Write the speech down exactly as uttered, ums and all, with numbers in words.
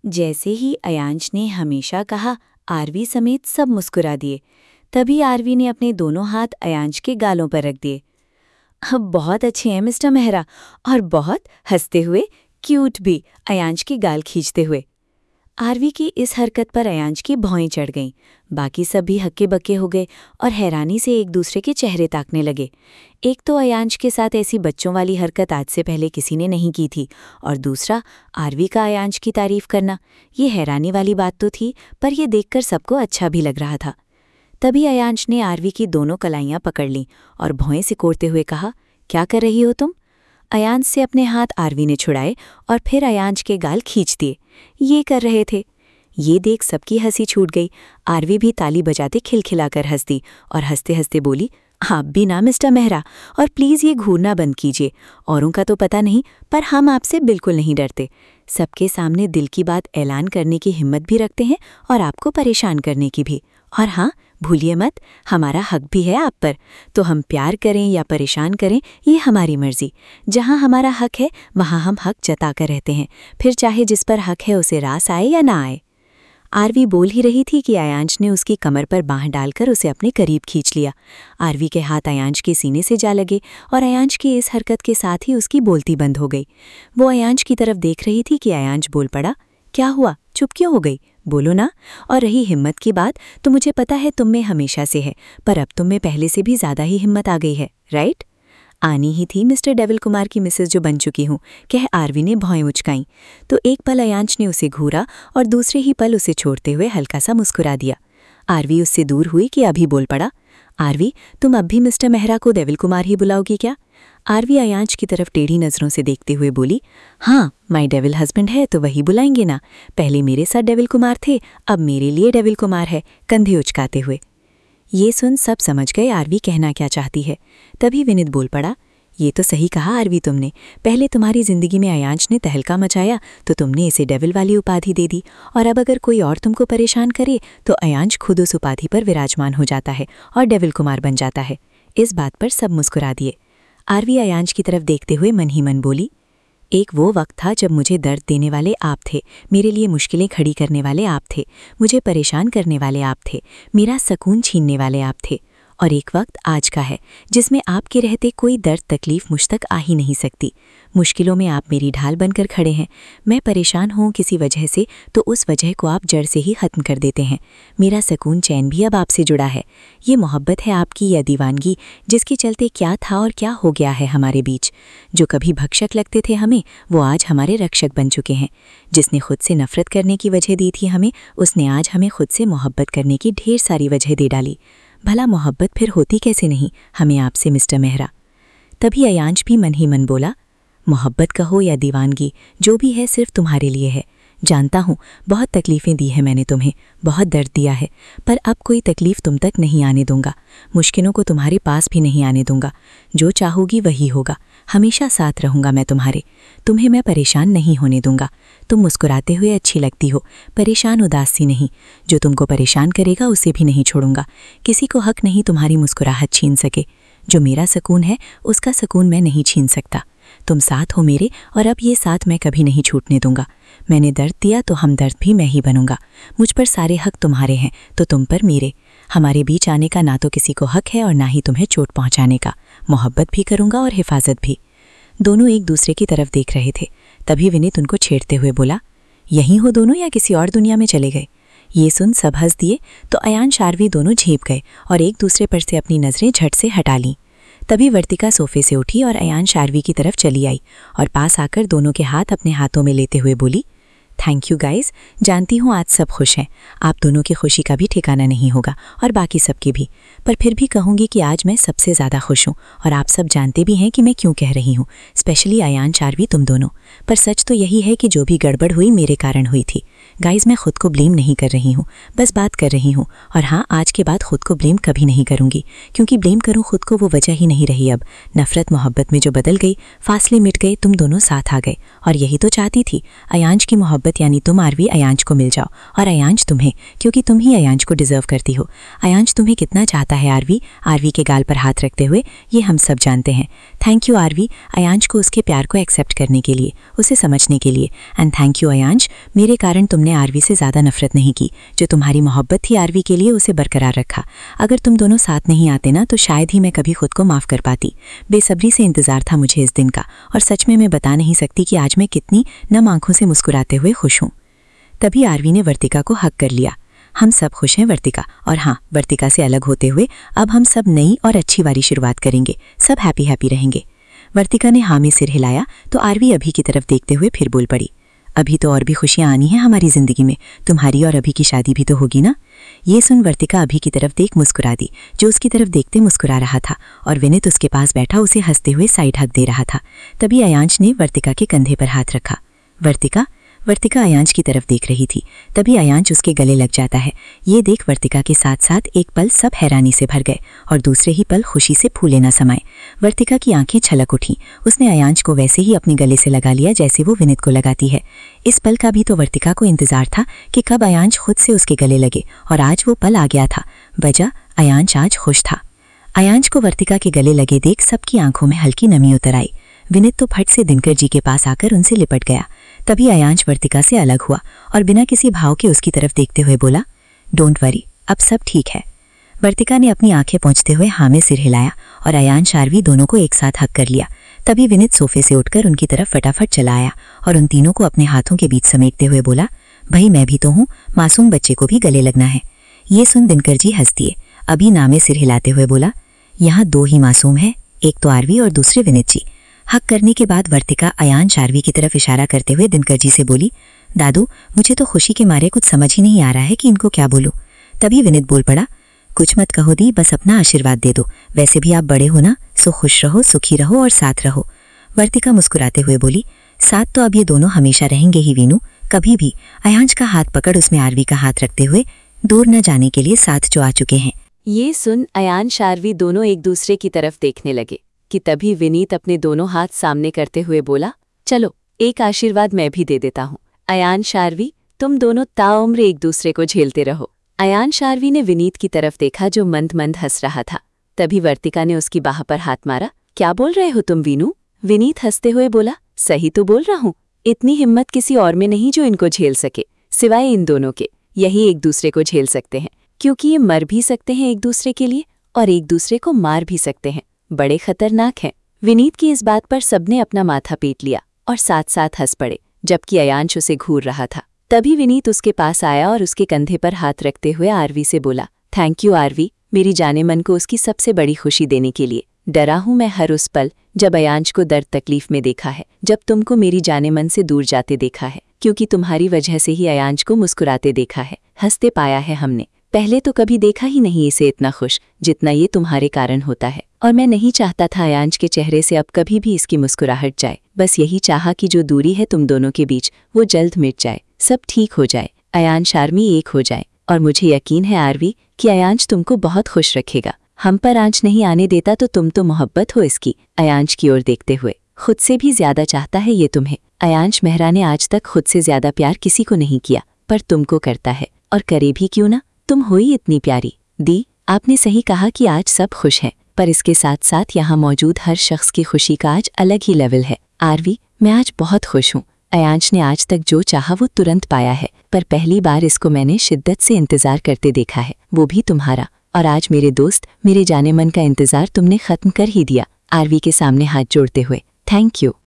जैसे ही अयांश ने हमेशा कहा, आरवी समेत सब मुस्कुरा दिए। तभी आरवी ने अपने दोनों हाथ अयांश के गालों पर रख दिए। अब बहुत अच्छे हैं मिस्टर मेहरा, और बहुत हंसते हुए, क्यूट भी, अयांश की गाल खींचते हुए। आरवी की इस हरकत पर अयांश की भौएं चढ़ गईं। बाकी सब भी हक्के बक्के हो गए और हैरानी से एक दूसरे के चेहरे ताकने लगे। एक तो अयांश के साथ ऐसी बच्चों वाली हरकत आज से पहले किसी ने नहीं की थी, और दूसरा आरवी का अयांश की तारीफ करना। ये हैरानी वाली बात तो थी, पर यह देखकर सबको अच्छा भी लग रहा था। तभी अयांश ने आरवी की दोनों कलाइयां पकड़ लीं और भौएं सिकोड़ते हुए कहा, क्या कर रही हो तुम? अयांश से अपने हाथ आरवी ने छुड़ाए और फिर अयांश के गाल खींच दिए। ये कर रहे थे। ये देख सबकी हंसी छूट गई। आरवी भी ताली बजाते खिलखिलाकर हंस दी और हंसते हंसते बोली, आप भी ना मिस्टर मेहरा, और प्लीज़ ये घूरना बंद कीजिए। औरों का तो पता नहीं, पर हम आपसे बिल्कुल नहीं डरते। सबके सामने दिल की बात ऐलान करने की हिम्मत भी रखते हैं और आपको परेशान करने की भी। और हाँ, भूलिए मत, हमारा हक भी है आप पर। तो हम प्यार करें या परेशान करें, ये हमारी मर्जी। जहाँ हमारा हक है वहाँ हम हक जताकर रहते हैं, फिर चाहे जिस पर हक है उसे रास आए या ना आए। आरवी बोल ही रही थी कि अयांश ने उसकी कमर पर बाँह डालकर उसे अपने करीब खींच लिया। आरवी के हाथ अयांश के सीने से जा लगे और अयांश की इस हरकत के साथ ही उसकी बोलती बंद हो गई। वो अयांश की तरफ देख रही थी कि अयांश बोल पड़ा, क्या हुआ, चुप क्यों हो गई? बोलो ना। और रही हिम्मत की बात, तो मुझे पता है तुम में हमेशा से है, पर अब तुम में पहले से भी ज़्यादा ही हिम्मत आ गई है, राइट? आनी ही थी मिस्टर डेविल कुमार की मिसेस जो बन चुकी हूँ, कह आरवी ने भौएं उचकाईं। तो एक पल अयांश ने उसे घूरा और दूसरे ही पल उसे छोड़ते हुए हल्का सा मुस्कुरा दिया। आरवी उससे दूर हुई कि अभी बोल पड़ा, आरवी तुम अब भी मिस्टर मेहरा को डेविल कुमार ही बुलाओगी क्या? आरवी अयांश की तरफ टेढ़ी नज़रों से देखते हुए बोली, हाँ, माय डेविल हस्बैंड है तो वही बुलाएंगे ना। पहले मेरे साथ डेविल कुमार थे, अब मेरे लिए डेविल कुमार है, कंधे उचकाते हुए। ये सुन सब समझ गए आरवी कहना क्या चाहती है। तभी विनीत बोल पड़ा, ये तो सही कहा आरवी तुमने। पहले तुम्हारी जिंदगी में अयांश ने तहलका मचाया तो तुमने इसे डेविल वाली उपाधि दे दी, और अब अगर कोई और तुमको परेशान करे तो अयांश खुद उस उपाधि पर विराजमान हो जाता है और डेविल कुमार बन जाता है। इस बात पर सब मुस्कुरा दिए। आरवी अयांश की तरफ देखते हुए मन ही मन बोली, एक वो वक्त था जब मुझे दर्द देने वाले आप थे, मेरे लिए मुश्किलें खड़ी करने वाले आप थे, मुझे परेशान करने वाले आप थे, मेरा सकून छीनने वाले आप थे। और एक वक्त आज का है जिसमें आपके रहते कोई दर्द तकलीफ मुझ तक आ ही नहीं सकती। मुश्किलों में आप मेरी ढाल बनकर खड़े हैं। मैं परेशान हूँ किसी वजह से तो उस वजह को आप जड़ से ही ख़त्म कर देते हैं। मेरा सकून चैन भी अब आपसे जुड़ा है। ये मोहब्बत है आपकी या दीवानगी, जिसके चलते क्या था और क्या हो गया है हमारे बीच। जो कभी भक्षक लगते थे हमें, वो आज हमारे रक्षक बन चुके हैं। जिसने खुद से नफ़रत करने की वजह दी थी हमें, उसने आज हमें खुद से मोहब्बत करने की ढेर सारी वजह दे डाली। भला मोहब्बत फिर होती कैसे नहीं हमें आपसे मिस्टर मेहरा? तभी अयांश भी मन ही मन बोला, मोहब्बत कहो या दीवानगी, जो भी है सिर्फ तुम्हारे लिए है। जानता हूँ बहुत तकलीफ़ें दी हैं मैंने तुम्हें, बहुत दर्द दिया है, पर अब कोई तकलीफ़ तुम तक नहीं आने दूंगा। मुश्किलों को तुम्हारे पास भी नहीं आने दूंगा। जो चाहोगी वही होगा। हमेशा साथ रहूँगा मैं तुम्हारे। तुम्हें मैं परेशान नहीं होने दूंगा। तुम मुस्कुराते हुए अच्छी लगती हो, परेशान उदास सी नहीं। जो तुमको परेशान करेगा उसे भी नहीं छोड़ूंगा। किसी को हक नहीं तुम्हारी मुस्कुराहट छीन सके। जो मेरा सुकून है उसका सुकून मैं नहीं छीन सकता। तुम साथ हो मेरे, और अब ये साथ मैं कभी नहीं छूटने दूंगा। मैंने दर्द दिया तो हमदर्द भी मैं ही बनूंगा। मुझ पर सारे हक तुम्हारे हैं तो तुम पर मेरे। हमारे बीच आने का ना तो किसी को हक है और ना ही तुम्हें चोट पहुंचाने का। मोहब्बत भी करूंगा और हिफाजत भी। दोनों एक दूसरे की तरफ देख रहे थे। तभी विनीत उनको छेड़ते हुए बोला, यहीं हो दोनों या किसी और दुनिया में चले गए? ये सुन सब हंस दिए तो अयांश आरवी दोनों झेप गए और एक दूसरे पर से अपनी नज़रें झट से हटा लीं। तभी वर्तिका सोफे से उठी और अयांश आरवी की तरफ चली आई और पास आकर दोनों के हाथ अपने हाथों में लेते हुए बोली, थैंक यू गाइज। जानती हूँ आज सब खुश हैं। आप दोनों की खुशी का भी ठिकाना नहीं होगा और बाकी सबकी भी, पर फिर भी कहूँगी कि आज मैं सबसे ज़्यादा खुश हूँ। और आप सब जानते भी हैं कि मैं क्यों कह रही हूँ, स्पेशली अयांश आरवी तुम दोनों। पर सच तो यही है कि जो भी गड़बड़ हुई मेरे कारण हुई थी। गाइस, मैं खुद को ब्लेम नहीं कर रही हूँ, बस बात कर रही हूँ। और हाँ, आज के बाद खुद को ब्लेम कभी नहीं करूँगी, क्योंकि ब्लेम करूँ खुद को वो वजह ही नहीं रही। अब नफरत मोहब्बत में जो बदल गई, फासले मिट गए, तुम दोनों साथ आ गए। और यही तो चाहती थी, अयांश की मोहब्बत, यानी तुम आरवी अयांश को मिल जाओ और अयांश तुम्हें, क्योंकि तुम ही अयांश को डिजर्व करती हो। अयांश तुम्हें कितना चाहता है आरवी, आरवी के गाल पर हाथ रखते हुए, ये हम सब जानते हैं। थैंक यू आरवी, अयांश को उसके प्यार को एक्सेप्ट करने के लिए, उसे समझने के लिए। एंड थैंक यू अयांश, मेरे कारण तुमने आरवी से ज़्यादा नफरत नहीं की। जो तुम्हारी मोहब्बत थी आरवी के लिए, उसे बरकरार रखा। अगर तुम दोनों साथ नहीं आते ना, तो शायद ही मैं कभी खुद को माफ़ कर पाती। बेसब्री से इंतज़ार था मुझे इस दिन का, और सच में मैं बता नहीं सकती कि आज मैं कितनी नम आंखों से मुस्कुराते हुए खुश हूँ। तभी आरवी ने वर्तिका को हक कर लिया। हम सब खुश हैं वर्तिका, और हाँ, वर्तिका से अलग होते हुए अब हम सब नई और अच्छी वाली शुरुआत करेंगे, सब हैप्पी हैप्पी रहेंगे। वर्तिका ने हाँ में सिर हिलाया तो आरवी अभी की तरफ देखते हुए फिर बोल पड़ी, अभी तो और भी खुशियाँ आनी हैं हमारी ज़िंदगी में, तुम्हारी और अभी की शादी भी तो होगी ना। ये सुन वर्तिका अभी की तरफ देख मुस्कुरा दी, जो उसकी तरफ देखते मुस्कुरा रहा था, और विनीत उसके पास बैठा उसे हंसते हुए साइड हक दे रहा था। तभी अयांश ने वर्तिका के कंधे पर हाथ रखा। वर्तिका वर्तिका अयांश की तरफ देख रही थी। तभी अयांश उसके गले लग जाता है। ये देख वर्तिका के साथ साथ एक पल सब हैरानी से भर गए, और दूसरे ही पल खुशी से फूले न समाए। वर्तिका की आंखें छलक उठीं। उसने अयांश को वैसे ही अपने गले से लगा लिया जैसे वो विनीत को लगाती है। इस पल का भी तो वर्तिका को इंतजार था कि कब अयांश खुद से उसके गले लगे, और आज वो पल आ गया था। वजह, अयांश आज खुश था। अयांश को वर्तिका के गले लगे देख सबकी आंखों में हल्की नमी उतर आई। विनीत तो फट से दिनकर जी के पास आकर उनसे लिपट गया। तभी अयांश वर्तिका से अलग हुआ और बिना किसी भाव के उसकी तरफ देखते हुए बोला, डोंट वरी, अब सब ठीक है। वर्तिका ने अपनी आंखें पोंछते हुए हाँ में सिर हिलाया, और अयांश आरवी दोनों को एक साथ हक कर लिया। तभी विनीत सोफे से उठकर उनकी तरफ फटाफट चला आया और उन तीनों को अपने हाथों के बीच समेटते हुए बोला, भाई मैं भी तो हूँ, मासूम बच्चे को भी गले लगना है। ये सुन दिनकर जी हंस दिए। अभी नामे सिर हिलाते हुए बोला, यहाँ दो ही मासूम है, एक तो आरवी और दूसरे विनीत जी। हक करने के बाद वर्तिका अयांश आरवी की तरफ इशारा करते हुए दिनकर जी से बोली, दादू मुझे तो खुशी के मारे कुछ समझ ही नहीं आ रहा है कि इनको क्या बोलूं। तभी विनीत बोल पड़ा, कुछ मत कहो दी, बस अपना आशीर्वाद दे दो, वैसे भी आप बड़े हो ना, सो खुश रहो, सुखी रहो और साथ रहो। वर्तिका मुस्कुराते हुए बोली, साथ तो अब ये दोनों हमेशा रहेंगे ही वीनू, कभी भी। अयांश का हाथ पकड़ उसमें आरवी का हाथ रखते हुए दूर न जाने के लिए साथ जो आ चुके हैं। ये सुन अयांश आरवी दोनों एक दूसरे की तरफ देखने लगे कि तभी विनीत अपने दोनों हाथ सामने करते हुए बोला, चलो एक आशीर्वाद मैं भी दे देता हूँ। अयांश आरवी, तुम दोनों ताउम्र एक दूसरे को झेलते रहो। अयांश आरवी ने विनीत की तरफ देखा जो मंद मंद हंस रहा था। तभी वर्तिका ने उसकी बाह पर हाथ मारा, क्या बोल रहे हो तुम वीनू? विनीत हंसते हुए बोला, सही तो बोल रहा हूँ, इतनी हिम्मत किसी और में नहीं जो इनको झेल सके, सिवाय इन दोनों के। यही एक दूसरे को झेल सकते हैं, क्योंकि ये मर भी सकते हैं एक दूसरे के लिए और एक दूसरे को मार भी सकते हैं। बड़े खतरनाक हैं। विनीत की इस बात पर सबने अपना माथा पीट लिया और साथ साथ हंस पड़े, जबकि अयांश उसे घूर रहा था। तभी विनीत उसके पास आया और उसके कंधे पर हाथ रखते हुए आरवी से बोला, थैंक यू आरवी, मेरी जाने मन को उसकी सबसे बड़ी खुशी देने के लिए। डरा हूं मैं हर उस पल जब अयांश को दर्द तकलीफ में देखा है, जब तुमको मेरी जाने मन से दूर जाते देखा है, क्योंकि तुम्हारी वजह से ही अयांश को मुस्कुराते देखा है, हंसते पाया है हमने। पहले तो कभी देखा ही नहीं इसे इतना खुश जितना ये तुम्हारे कारण होता है, और मैं नहीं चाहता था अयांश के चेहरे से अब कभी भी इसकी मुस्कुराहट जाए। बस यही चाहा कि जो दूरी है तुम दोनों के बीच वो जल्द मिट जाए, सब ठीक हो जाए, अयांश आर्मी एक हो जाए। और मुझे यकीन है आरवी कि अयांश तुमको बहुत खुश रखेगा। हम पर आंच नहीं आने देता तो तुम तो मोहब्बत हो इसकी। अयांश की ओर देखते हुए, खुद से भी ज्यादा चाहता है ये तुम्हें। अयांश मेहरा ने आज तक खुद से ज्यादा प्यार किसी को नहीं किया, पर तुमको करता है, और करे भी क्यों ना, तुम हो ही इतनी प्यारी। दी, आपने सही कहा कि आज सब खुश हैं, पर इसके साथ साथ यहाँ मौजूद हर शख्स की खुशी का आज अलग ही लेवल है। आरवी, मैं आज बहुत खुश हूँ। अयांश ने आज तक जो चाहा वो तुरंत पाया है, पर पहली बार इसको मैंने शिद्दत से इंतजार करते देखा है, वो भी तुम्हारा। और आज मेरे दोस्त, मेरे जाने मन का इंतजार तुमने खत्म कर ही दिया। आरवी के सामने हाथ जोड़ते हुए, थैंक यू।